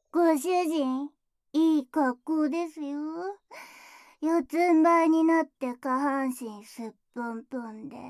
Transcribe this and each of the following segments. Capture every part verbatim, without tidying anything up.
ご主人、いい格好ですよ。四つん這いになって下半身すっぽんぽんで。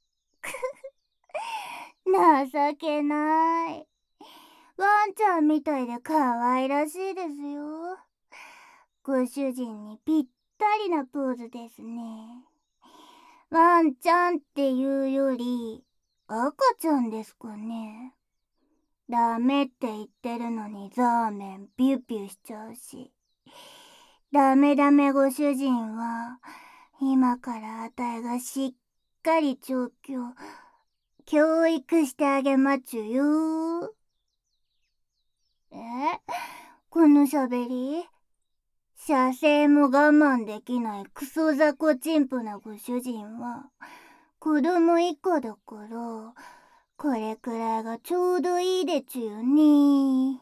情けない。ワンちゃんみたいで可愛らしいですよ。ご主人にぴったりなポーズですね。ワンちゃんっていうより赤ちゃんですかね。ダメって言ってるのにザーメンビュッビュしちゃうし。ダメダメご主人は今からあたいがしっかり調教教育してあげまちゅよ。えこのしゃべり、射精も我慢できないクソザコチンプなご主人は子供一個だからこれくらいがちょうどいいでちゅよね。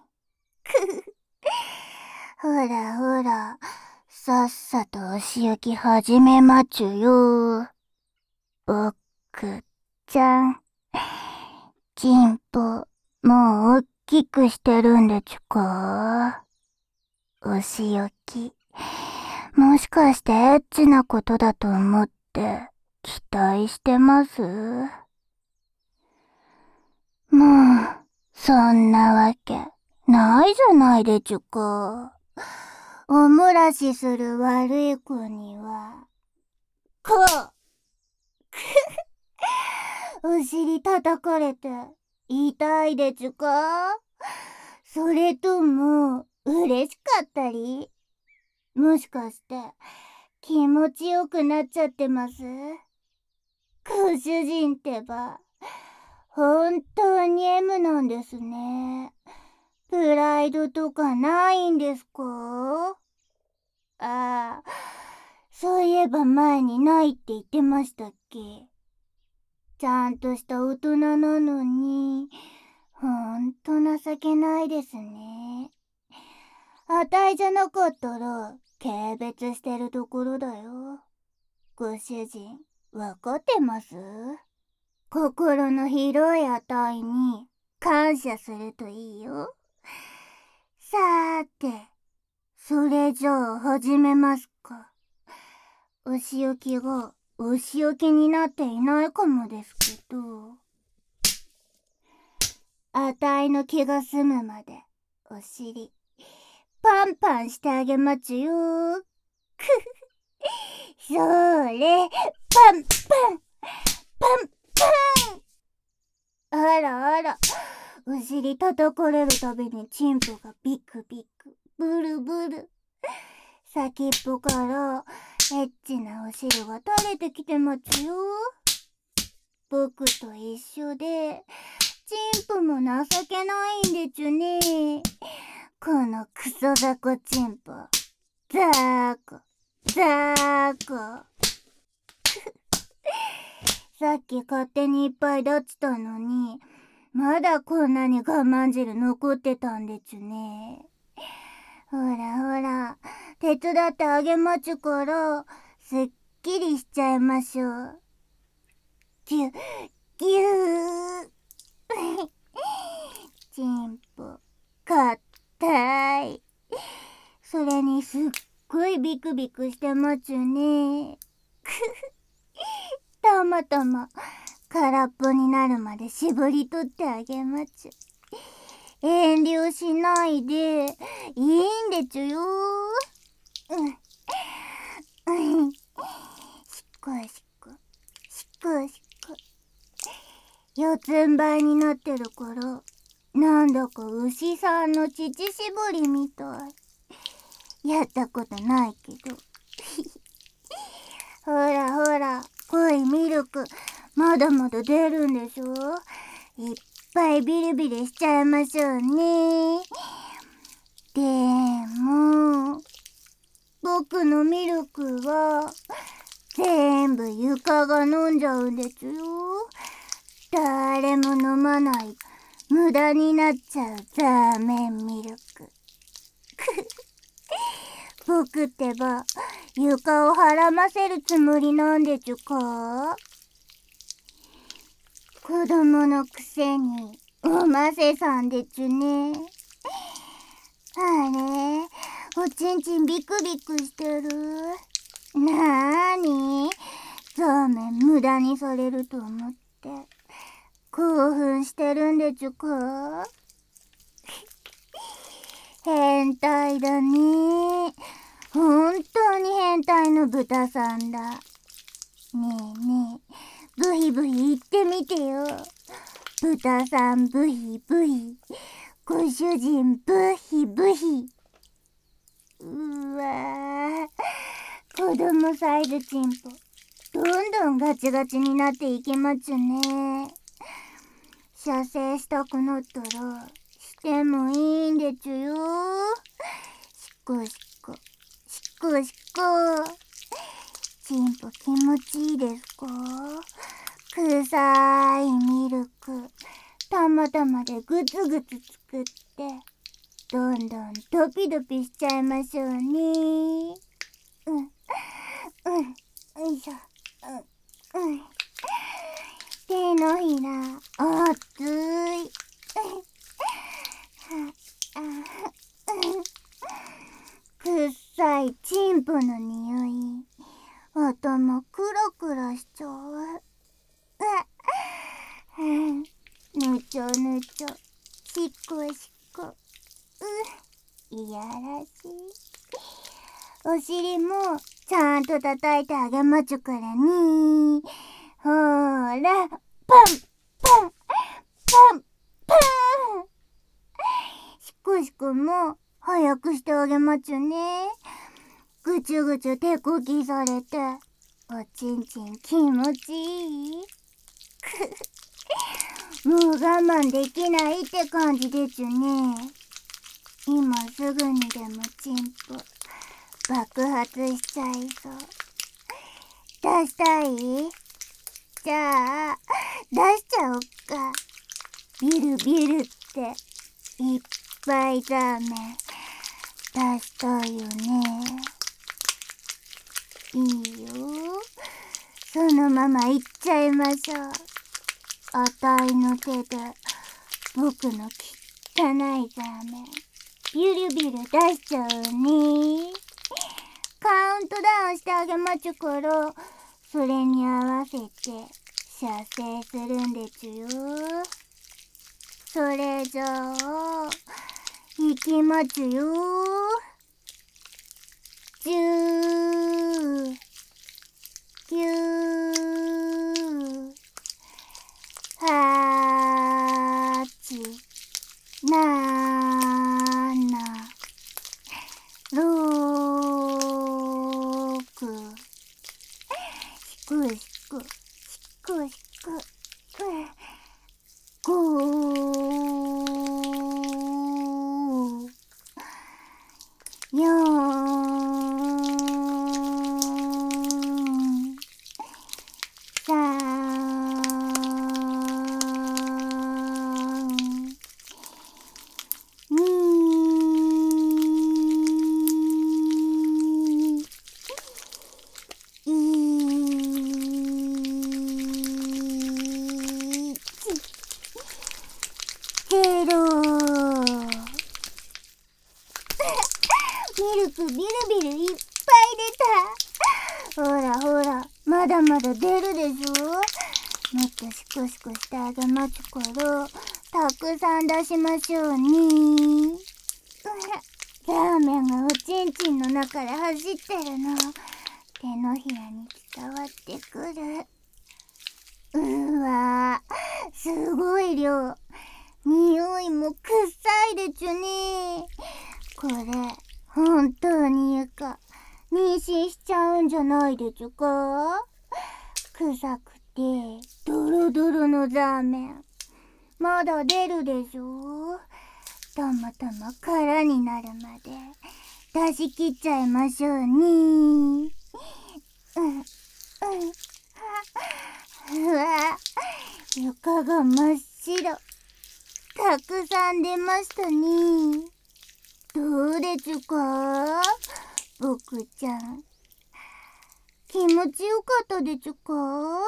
ほらほら、さっさとお仕置き始めまちゅよ。おっくちゃん、チンポ、もうおっきくしてるんでちゅか？お仕置き、もしかしてエッチなことだと思って期待してます？もう、そんなわけないじゃないでちゅか。おもらしする悪い子には、こうお尻叩かれて痛いでちゅか？それとも嬉しかったり、もしかして気持ちよくなっちゃってます？ご主人ってば本当に エム なんですね。プライドとかないんですか？ああ、そういえば前にないって言ってましたっけ？ちゃんとした大人なのに、ほんと情けないですね。あたいじゃなかったら軽蔑してるところだよ。ご主人、わかってます？心の広いあたいに感謝するといいよ。さーて、それじゃあ始めますか。お仕置きがお仕置きになっていないかもですけど、あたいの気が済むまでお尻パンパンしてあげまちゅよ。それ、パンパンパンパン。あらあら、お尻叩かれるたびにチンポがビクビクブルブル。先っぽからエッチなお汁が垂れてきてまちゅよ。僕と一緒でチンポも情けないんでちゅね。このクソザコチンポ、ザーコザーコ。さっき勝手にいっぱい出したのに、まだこんなに我慢汁残ってたんでちゅね。ほらほら、手伝ってあげまちゅから、すっきりしちゃいましょう。ぎゅ、ぎゅー。チンポ、かったい。それにすっごいビクビクしてまちゅね。たまたま空っぽになるまで絞り取ってあげまちゅ。遠慮しないでいいんでちゅよ。うん、うん、しっこしっこしっこしっこ。四つん這いになってるからなんだか牛さんの乳搾りみたい。やったことないけど。ほらほら、濃いミルクまだまだ出るんでしょ。いっぱいビリビリしちゃいましょうね。でも僕のミルクは全部床が飲んじゃうんでちゅよ。誰も飲まない無駄になっちゃうザーメンミルク。僕ってば床をはらませるつもりなんでちゅか？子供のくせにおませさんでちゅね。 あれ、おちんちんビクビクしてる。なーに、ザーメン無駄にされると思って興奮してるんでちゅか。変態だね。本当に変態の豚さんだ。ねえねえ、ブヒブヒ言ってみてよ。豚さんブヒブヒ、ご主人ブヒブヒ。うわー、子供サイズチンポどんどんガチガチになっていきまちゅね。射精したくなったらしてもいいんでちゅよ。しこしこしこしこ。チンポ気持ちいいですか？臭いミルクたまたまでグツグツ作ってどんどんドピドピしちゃいましょうね。うんうん、よいしょ。うんうん、手のひら熱い。くっさいチンポの匂い、頭クラクラしちゃう。ぬちょぬちょ、しっこしっこ。ういやらしい。お尻もちゃんと叩いてあげまちゅからね。ほーら、パンパンパンパン。しこしこも早くしてあげまちゅね。ぐちゅぐちゅ手こきされておちんちん気持ちいい。もう我慢できないって感じでちゅね。今すぐにでもチンポ爆発しちゃいそう。出したい？じゃあ出しちゃおっか。ビルビルっていっぱいザーメン出したいよね。いいよ、そのままいっちゃいましょう。あたいの手で僕の汚いザーメンビュルビュル出しちゃうね。カウントダウンしてあげまちゅから、それに合わせて射精するんでちゅよ。それじゃあいきまちゅよ。じゅうきゅうはちななろく。しくしくしくしくごよんさんにいちゼロ。ミルクビルビルいっぱい出た。ほらほら、まだまだ出るでしょ。もっとシコシコしてあげまちゅから、たくさん出しましょうね。ラーメンがおちんちんの中で走ってるの手のひらに伝わってくる。うわー、すごい量。匂いもくっさいでちゅね。これ本当に言うか、妊娠しちゃうんじゃないでちゅか。臭くてドロドロのザーメンまだ出るでしょ。たまたま空になるまで出し切っちゃいましょうね。うんうん、うわ、床が真っ白。たくさん出ましたね。どうでちゅか、僕ちゃん。気持ちよかったでちゅか。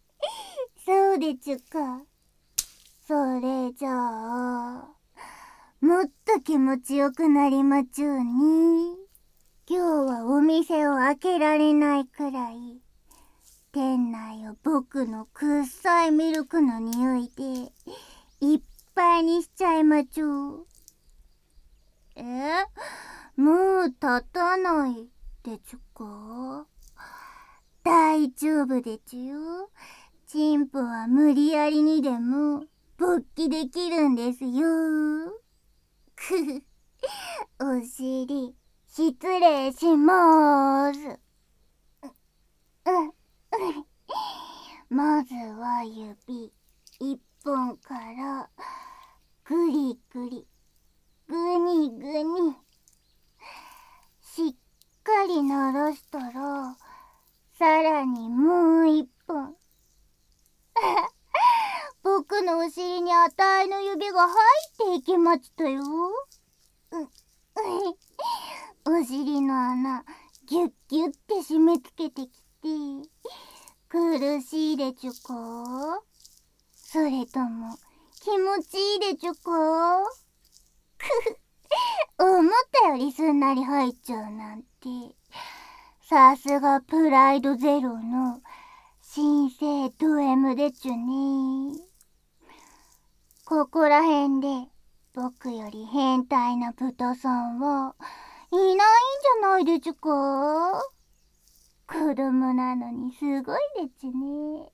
そうでちゅか。それじゃあもっと気持ちよくなりまちゅうに。今日はお店を開けられないくらい、店内を僕のくっさいミルクの匂いでいっぱいにしちゃいまちゅう。え、もう立たないでちゅか？大丈夫でちゅよ。チンポは無理やりにでも勃起できるんですよ。くふ、お尻失礼しまーす。うん、まずは指一本からぐりぐりぐにぐにしっかりならしたら、さらにもう一本。僕のお尻にあたいの指が入っていきましたよ。う、うお尻の穴ギュッギュッて締め付けてきて苦しいでちゅか？それとも気持ちいいでちゅか？くふ、思ったよりすんなり入っちゃうなんて、さすがプライドゼロの新生ド M でちゅね。ここらへんで僕より変態な豚さんはいないんじゃないでちゅか？子供なのにすごいでちゅね。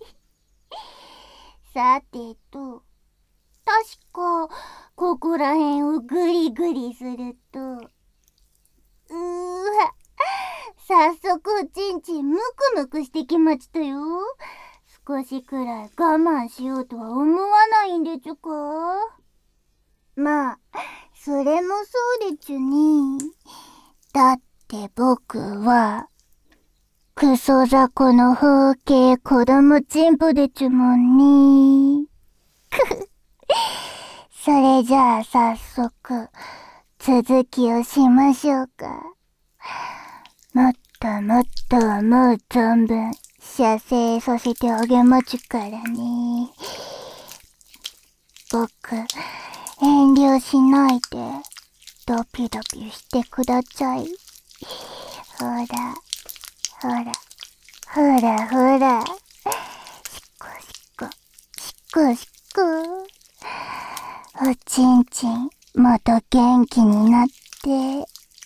さてと、確かここらへんをグリグリすると、うーわ、早速おちんちんムクムクしてきましたよ。少しくらい我慢しようとは思わないんでちゅか？まあ、それもそうでちゅね。だって僕は、クソ雑魚の風景子供チンポでちゅもんね。くふ。それじゃあ早速、続きをしましょうか。もっともっともう存分、射精させてあげまちゅからね。僕、遠慮しないで、ドピドピしてください。ほら、ほら、ほらほら。しっこしっこ、しっこしっこ。おちんちん、また元気になって。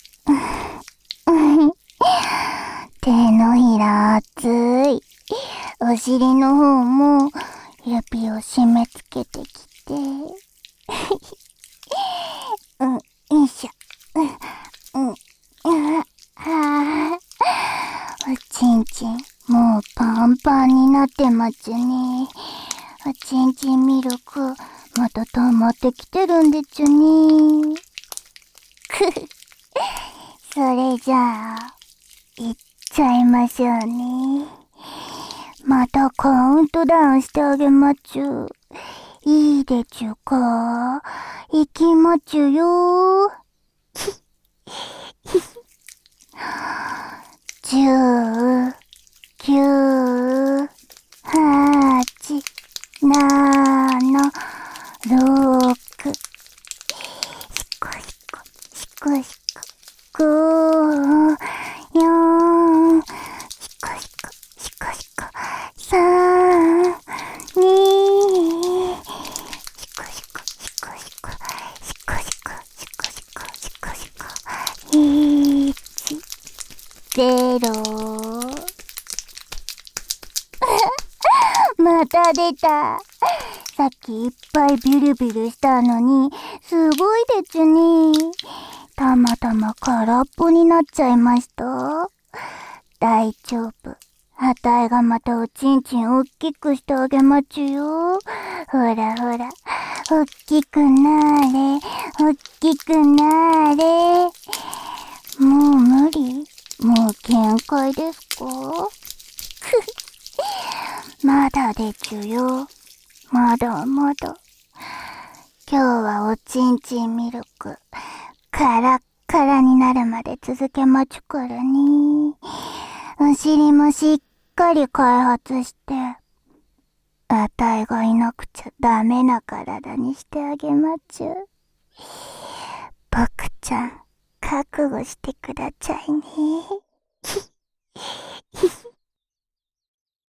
手のひら熱い。お尻の方も指を締め付けてきて。うん、よいしょ。うん、うん、はぁ。おちんちん、もうパンパンになってますね。おちんちんミルク、また溜まってきてるんでちゅね。くふ。それじゃあ、いっちゃいましょうね。またカウントダウンしてあげまちゅ。いいでちゅか？いきまちゅよ。じゅう、きゅう、はち、なな、ろく。しこしこ、しこしこ。ご、よん、しこしこ、しこしこ。さん、に、しこしこ、しこしこ。しこしこ、しこしこ、しこしこ。いち、ゼロ。また出た。さっきいっぱいビルビルしたのに、すごいでちゅね。たまたま空っぽになっちゃいました。大丈夫。あたいがまたおちんちんおっきくしてあげまちゅよ。ほらほら。おっきくなーれ。おっきくなーれ。もう無理？もう限界ですか？まだでちゅよ。まだまだ。今日はおちんちんミルク、カラッカラになるまで続けまちゅからね。お尻もしっかり開発して、あたいがいなくちゃダメな体にしてあげまちゅ。 僕ちゃん、覚悟してくだちゃいね。